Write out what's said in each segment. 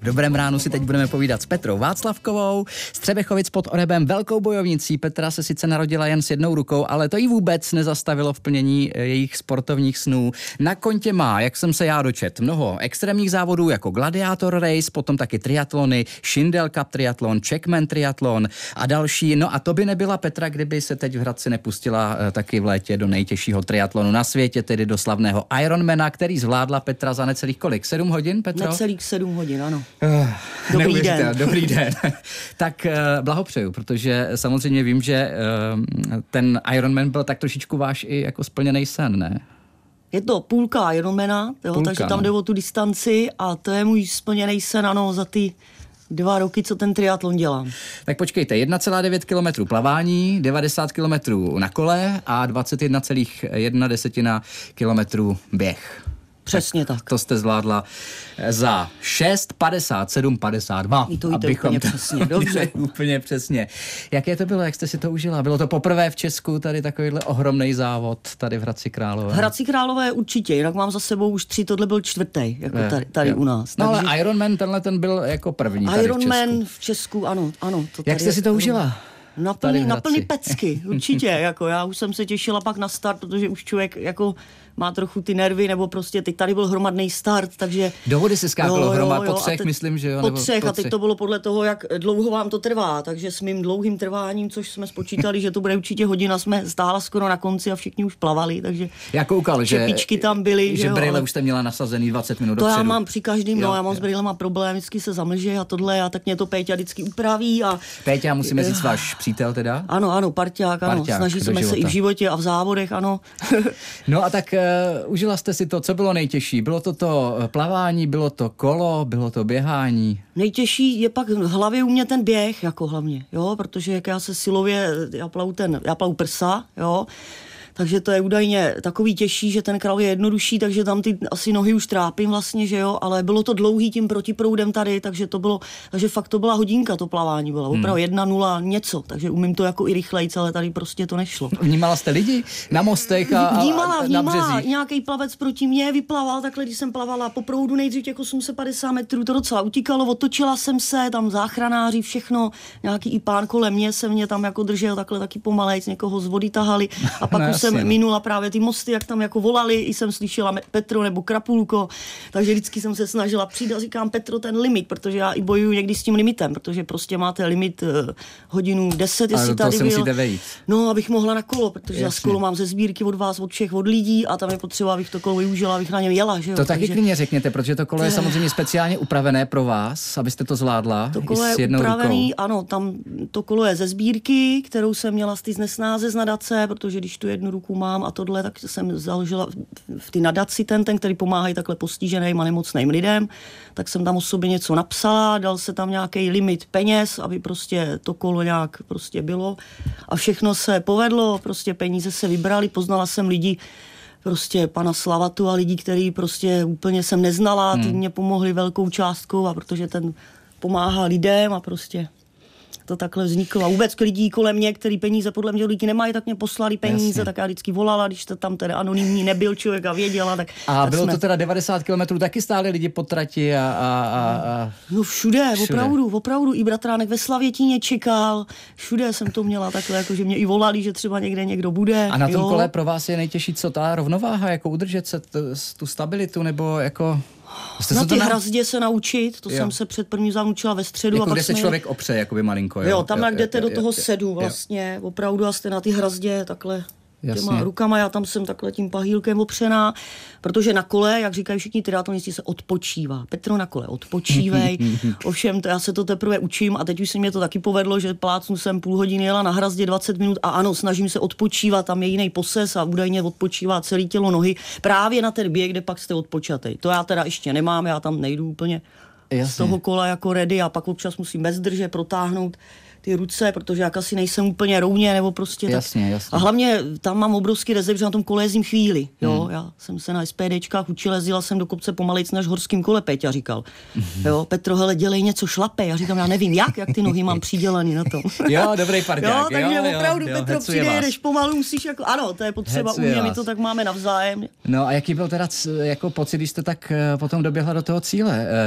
Dobrém ránu si teď budeme povídat s Petrou Václavkovou, z Třebechovic pod Orebem, velkou bojovnicí. Petra se sice narodila jen s jednou rukou, ale to jí vůbec nezastavilo v plnění jejich sportovních snů. Na kontě má, jak jsem se já dočet, mnoho extrémních závodů jako Gladiator Race, potom taky triatlony, Schindel Cup triatlon, Checkman triatlon a další. No a to by nebyla Petra, kdyby se teď v Hradci nepustila taky v létě do nejtěžšího triatlonu na světě, tedy do slavného Ironmana, který zvládla Petra za necelých kolik? 7 hodin, Petro? Necelých 7 hodin, ano. Dobrý den. Dobrý den. Tak blahopřeju, protože samozřejmě vím, že ten Ironman byl tak trošičku váš i jako splněný sen, ne? Je to půlka Ironmana, takže tam jde o tu distanci a to je můj splněný sen, ano, za ty 2 roky, co ten triatlon dělám. Tak počkejte, 1,9 kilometru plavání, 90 kilometrů na kole a 21,1 kilometru běh. Přesně tak. To jste zvládla za 6:57:52. I to úplně přesně, dobře. Úplně přesně. Jaké to bylo, jak jste si to užila? Bylo to poprvé v Česku tady takovýhle ohromný závod tady v Hradci Králové? V Hradci Králové určitě, jinak mám za sebou už 3, tohle byl 4. jako tady u nás. No takže... ale Ironman, ten byl jako první tady Ironman v Česku, ano. To jak jste si to užila? Na plný pecky, určitě. Jako já už jsem se těšila pak na start, protože už člověk jako má trochu ty nervy, nebo prostě teď tady byl hromadný start, takže... Do vody se skákalo po 3, myslím, že jo? Po 3 a teď to bylo podle toho, jak dlouho vám to trvá, takže s mým dlouhým trváním, což jsme spočítali, že to bude určitě hodina, jsme stála skoro na konci a všichni už plavali, takže... Já koukal, že čepičky tam byly, že brýle už jste měla nasazený 20 minut dopředu. To já mám při každém, já mám s brýlema problém, vždycky se zamlže a tohle a tak mě to Péťa vždycky upraví a... Péťa, musíme říct váš přítel teda? Ano, parťák, snaží se i v životě a v závodech, ano. No a tak užila jste si to, co bylo nejtěžší? Bylo to plavání, bylo to kolo, bylo to běhání? Nejtěžší je pak v hlavě u mě ten běh, jako hlavně, jo, protože jak já se silově, já plavu prsa, jo, takže to je údajně takový těžší, že ten kral je jednodušší, takže tam ty asi nohy už trápím vlastně, že jo, ale bylo to dlouhý tím protiproudem tady, takže fakt to byla hodinka, to plavání bylo, opravdu 1:0 něco, takže umím to jako i rychlejc, ale tady prostě to nešlo. Vnímala jste lidi na mostech a na březích? Nějaký plavec proti mě vyplaval, takhle, když jsem plavala po proudu nejdřív těch 850 metrů, to docela utíkalo, otočila jsem se, tam záchranáři, všechno, nějaký i pán kolem mě se mě tam jako držel takhle taky pomalejc, někoho z vody tahali a pak jsem minula právě ty mosty, jak tam jako volali, i jsem slyšela Petro nebo Krapulko, takže vždycky jsem se snažila přijít a říkám Petro ten limit, protože já i bojuju někdy s tím limitem, protože prostě máte limit hodinu 10, jestli tady byl. No, abych mohla na kolo, protože já z kolo mám ze sbírky od vás, od všech, od lidí a tam je potřeba, abych to kolo využila, abych na něm jela, že jo. To taky klidně řekněte, protože to kolo je samozřejmě speciálně upravené pro vás, abyste to zvládla. To kolo je upravený, ano, tam to kolo je ze sbírky, kterou jsem měla z nesnáze z nadace, protože když tu jednu ruku mám a tohle, tak jsem založila v ty nadaci ten, který pomáhají takhle postiženým a nemocným lidem, tak jsem tam o sobě něco napsala, dal se tam nějaký limit peněz, aby prostě to kolo nějak prostě bylo a všechno se povedlo, prostě peníze se vybrali, poznala jsem lidi, prostě pana Slavatu a lidí, který prostě úplně jsem neznala, ty mě pomohli velkou částkou a protože ten pomáhá lidem a prostě to takhle vzniklo. A vůbec lidí kolem mě, který peníze podle mě lidi nemají, tak mě poslali peníze, jasně. Tak já vždycky volala, když to tam teda anonymní nebyl člověk a věděla. Tak bylo to teda 90 kilometrů, taky stáli lidi po trati a... No všude. Opravdu. I bratránek ve Slavětíně čekal, všude jsem to měla takhle, jako že mě i volali, že třeba někde někdo bude. A na tom kole pro vás je nejtěžší co ta rovnováha, jako udržet se tu stabilitu, nebo jako... Na ty hrazdě se naučit, to jsem se před první naučila ve středu. Jako kde se člověk opře, jakoby malinko. Jo, tam jak jdete do toho sedu vlastně, opravdu a jste na ty hrazdě takhle těma rukama, já tam jsem takhle tím pahýlkem opřená, protože na kole, jak říkají všichni triatlonisti, se odpočívá. Petro, na kole odpočívej, ovšem já se to teprve učím a teď už se mě to taky povedlo, že plácnu jsem půl hodiny jela na hrazdě 20 minut a ano, snažím se odpočívat, tam je jiný poses a údajně odpočívá celé tělo nohy, právě na ten běh, kde pak jste odpočatej. To já teda ještě nemám, já tam nejdu úplně z toho kola jako ready a pak občas musím bez drže protáhnout ty ruce, protože jak asi nejsem úplně rouně, nebo prostě jasně. A hlavně tam mám obrovský rezerv, že na tom kole jezdím chvíli, jo. Já jsem se na SPDčkách učila, jezdila jsem do kopce pomalejc než horským kole, Peťa říkal. Jo, Petro, hele, dělej něco, šlape. Já říkám, já nevím, jak ty nohy mám přidělaný na tom. Jo, dobrý parťák. Jo, takže opravdu, Petro, přijde, jedeš pomalu, musíš jako, ano, to je potřeba u mě, my to tak máme navzájem. No a jaký byl teda jako pocit, když jste tak potom doběhla do toho cíle?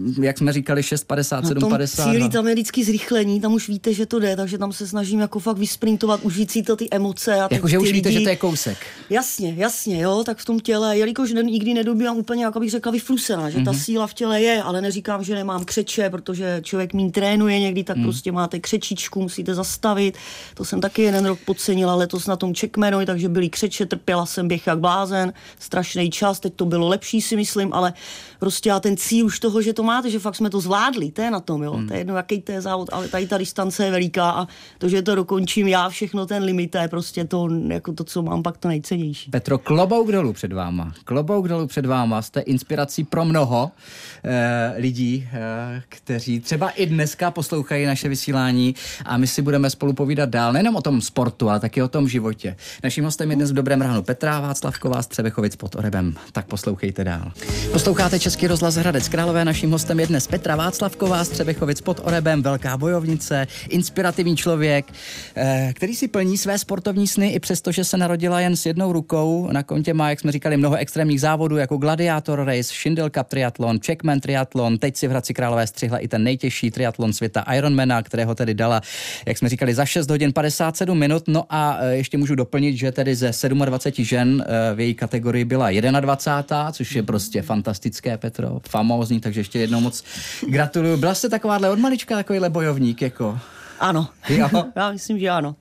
jak jsme říkali, 6,50, 7,50. Cílí tam je vždycky zrychlení, tam už víte, že to jde, takže tam se snažím jako fakt vysprintovat, užít si to ty emoce. Jakože už víte, že to je kousek. Jasně, jo, tak v tom těle, jelikož nikdy nedobývám úplně, jako bych řekla, vyflusená, že ta síla v těle je, ale neříkám, že nemám křeče, protože člověk míň trénuje někdy, tak prostě máte křečičku, musíte zastavit. To jsem taky jeden rok podcenila letos na tom Czechmanovi, takže byly křeče, trpěla jsem běh jak blázen, strašný čas, teď to bylo lepší, si myslím, ale prostě a ten cíl už toho, že to máte, že fakt jsme to zvládli, to je na tom, jo. To je jedno, jaký to je závod, ale tady ta distance je veliká a to, že to dokončím já, všechno ten limit, to je prostě to, jako to, co mám pak to nejcennější. Petro, klobouk dolů před váma. Klobouk dolů před váma. Jste inspirací pro mnoho lidí, kteří třeba i dneska poslouchají naše vysílání a my si budeme spolu povídat dál, nejenom o tom sportu, ale taky o tom životě. Naším hostem je dnes v Dobrém ránu Petra Václavková z Třebechovic pod Orebem. Tak poslouchejte dál. Posloucháte Český rozhlas Hradec Králové, naším hostem je dnes Petra Václavková z Třebechovic pod Orebem, velká bojovnice, inspirativní člověk, který si plní své sportovní sny i přesto, že se narodila jen s jednou rukou. Na kontě má, jak jsme říkali, mnoho extrémních závodů jako Gladiator Race, Schindel Cup triatlon, Czechman triatlon, teď si v Hradci Králové střihla i ten nejtěžší triatlon světa Ironmana, kterého tedy dala, jak jsme říkali, za 6 hodin 57 minut. No a ještě můžu doplnit, že tedy ze 27 žen v její kategorii byla 21, což je prostě fantastické, Petro, famózní, takže ještě jednou moc gratuluju. Byla jste takováhle od malička takovýhle bojovník, jako? Ano, jo? Já myslím, že ano.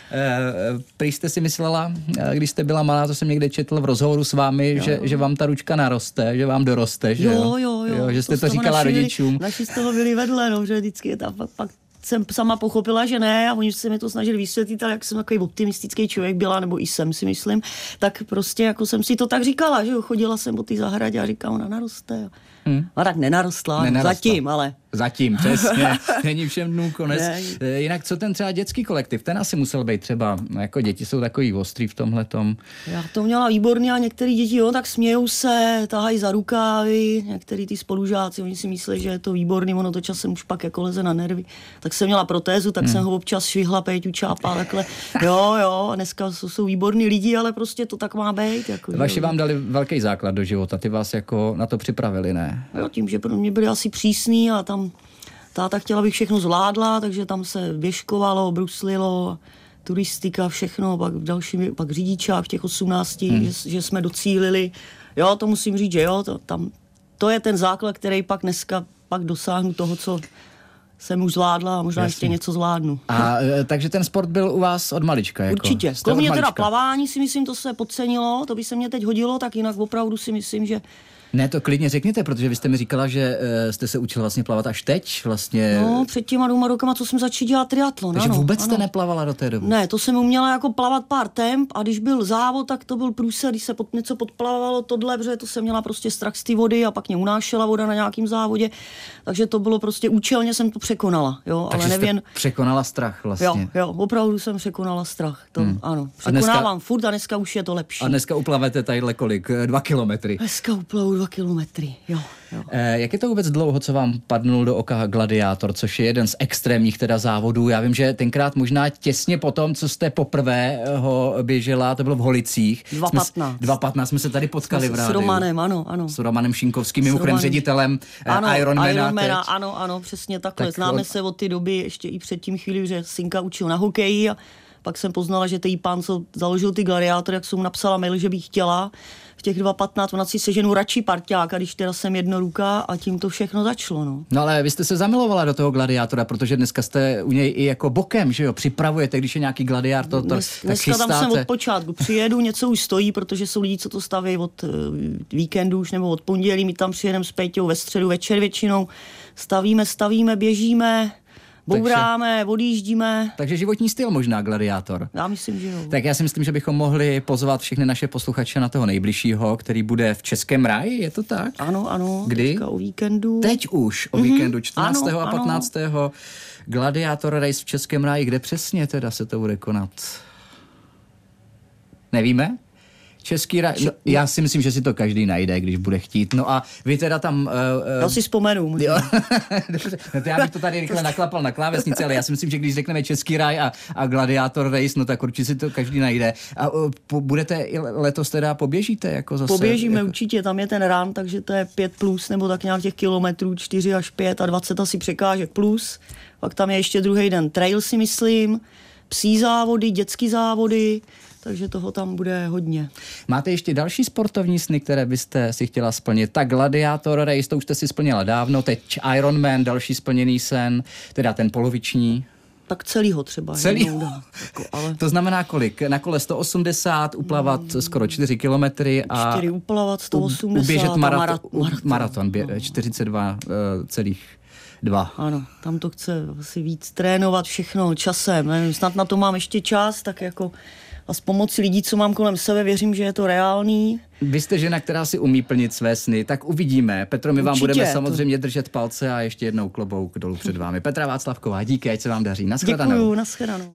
Prý jste si myslela, když jste byla malá, to jsem někde četl v rozhovoru s vámi, že vám ta ručka naroste, že vám doroste, že jo, že jste to říkala rodičům. Naši z toho byli vedle, no, že vždycky je tam pak jsem sama pochopila, že ne a oni se mi to snažili vysvětlit, ale jak jsem takový optimistický člověk byla, nebo i jsem si myslím, tak prostě jako jsem si to tak říkala, že jo, chodila jsem po té zahradě a říkala, ona naroste. A tak nenarostla, zatím, ale... Zatím, přesně. Není všem dnů konec. Jinak co ten třeba dětský kolektiv? Ten asi musel být třeba, jako děti jsou takový ostrý v tomhletom. Já to měla výborně a některý děti, jo, tak smějou se, tahají za rukávy, některý ty spolužáci, oni si myslí, že je to výborný, ono to časem už pak jako leze na nervy. Tak jsem měla protézu, tak jsem ho občas švihla, Péťu čápala, takhle. Jo, a dneska jsou výborní lidi, ale prostě to tak má být. Jako, vaši vám dali velký základ do života, ty vás jako na to připravili, ne? Jo, tím, že pro mě byli asi přísný a tam táta chtěla, abych všechno zvládla, takže tam se běžkovalo, bruslilo, turistika, všechno, pak řidičák v těch 18, že jsme docílili. Jo, to musím říct, že jo, to je ten základ, který pak dneska dosáhnu toho, co jsem už zvládla a možná ještě něco zvládnu. A takže ten sport byl u vás od malička? Jako? Určitě. Kromě teda plavání si myslím, to se podcenilo, to by se mě teď hodilo, tak jinak opravdu si myslím, že... Ne, to klidně řekněte, protože vy jste mi říkala, že jste se učila vlastně plavat až teď vlastně. No, před těma 2 rokama, co jsem začala dělat triatlon. Takže vůbec jste neplavala do té doby? Ne, to jsem uměla jako plavat pár temp a když byl závod, tak to byl průser, když se něco podplavalo tohle, protože to jsem měla prostě strach z té vody a pak mě unášela voda na nějakým závodě, takže to bylo prostě účelně jsem to překonala, jo, takže ale nevím. Překonala strach vlastně. Jo, opravdu jsem překonala strach, to ano. Překonávám furt a dneska už je to lepší. A dneska uplavete tadyhle kolik? 2 kilometry? Dneska uplavu 2 kilometry, jo. Jak je to vůbec dlouho, co vám padnul do oka Gladiátor, což je jeden z extrémních teda závodů? Já vím, že tenkrát možná těsně potom, co jste poprvé ho běžela, to bylo v Holicích. 2.15 jsme se tady potkali v rádiu. S Romanem, ano. S Romanem Šinkovským, mimochodem ředitelem Ironmana. Ano, přesně takhle. Tak známe se od té doby, ještě i předtím chvíli, že synka učil na hokeji a pak jsem poznala, že ten pán, co založil ty Gladiátory, jak jsem mu napsala mail, že bych chtěla v těch 2.15, ona si seženu radši parťáka, když teda jsem jednoruká a tím to všechno začalo, no. No ale vy jste se zamilovala do toho Gladiátora, protože dneska jste u něj i jako bokem, že jo, připravujete, když je nějaký Gladiátor, tak dneska tam jsem od počátku, přijedu, něco už stojí, protože jsou lidi, co to staví od víkendu už nebo od pondělí, my tam přijedeme s Péťou ve středu večer většinou, stavíme, běžíme, bouráme, odjíždíme. Takže životní styl možná Gladiátor. Já myslím, že jo. Tak já si myslím, že bychom mohli pozvat všechny naše posluchače na toho nejbližšího, který bude v Českém ráji, je to tak? Ano. Kdy? Teďka o víkendu. Teď už o víkendu, 14. a 15. Gladiátor Race v Českém ráji. Kde přesně teda se to bude konat? Nevíme? Český ráj, no, já si myslím, že si to každý najde, když bude chtít. No a vy teda tam... Já si vzpomenu. Jo. No to já bych to tady rychle naklapal na klávesnici, ale já si myslím, že když řekneme Český ráj a Gladiátor Race, no tak určitě si to každý najde. A budete i letos teda poběžíte jako zase? Poběžíme jako... určitě, tam je ten run, takže to je 5+, nebo tak nějak těch kilometrů, 4 až 5 a 20 asi překážek plus. Pak tam je ještě druhý den trail, si myslím, psí závody, dětský závody, takže toho tam bude hodně. Máte ještě další sportovní sny, které byste si chtěla splnit? Tak Gladiátor Race, to už jste si splnila dávno, teď Ironman, další splněný sen, teda ten poloviční. Tak celýho třeba. Celý? Ale... To znamená kolik? Na kole 180, uplavat skoro 4 kilometry a 4 uplavat, 180 uběžet maraton 42,2. Ano, tam to chce asi víc trénovat všechno časem. Nevím, snad na to mám ještě čas, tak jako a s pomocí lidí, co mám kolem sebe, věřím, že je to reálný. Vy jste žena, která si umí plnit své sny, tak uvidíme. Petro, my vám budeme samozřejmě držet palce a ještě jednou klobouk dolů před vámi. Petra Václavková, díky, ať se vám daří. Naschledanou. Děkuju, naschledanou.